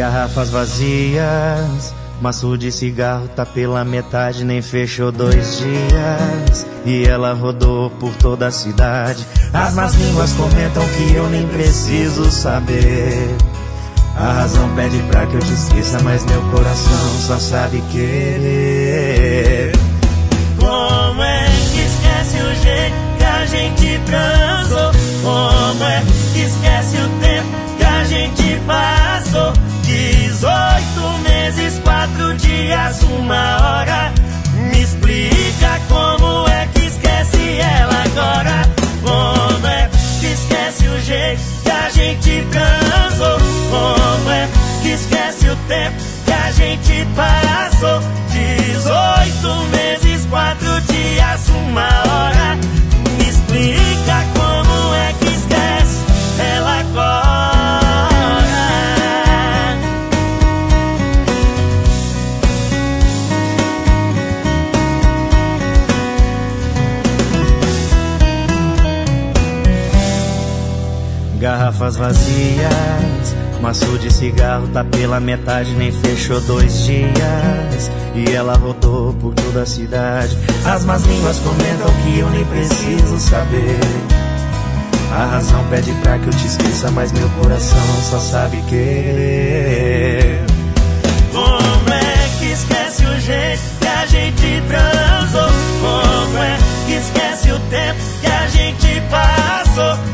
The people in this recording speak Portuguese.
Garrafas vazias, maço de cigarro tá pela metade, nem fechou 2 dias. E ela rodou por toda a cidade. As más línguas comentam que eu nem preciso saber. A razão pede pra que eu te esqueça, mas meu coração só sabe querer. Como é que esquece o jeito que a gente transou? Como é que esquece o tempo que a gente passou? 18 meses, 4 dias, 1 hora. Me explica como é que esquece ela agora. Como é que esquece o jeito que a gente transou? Como é que esquece o tempo que a gente passou? 18 meses, 4 dias, 1 hora. Me explica como é que esquece ela agora. Garrafas vazias, maço de cigarro tá pela metade, nem fechou 2 dias. E ela rodou por toda a cidade. As más línguas comentam que eu nem preciso saber. A razão pede pra que eu te esqueça, mas meu coração só sabe querer. Como é que esquece o jeito que a gente transou? Como é que esquece o tempo que a gente passou?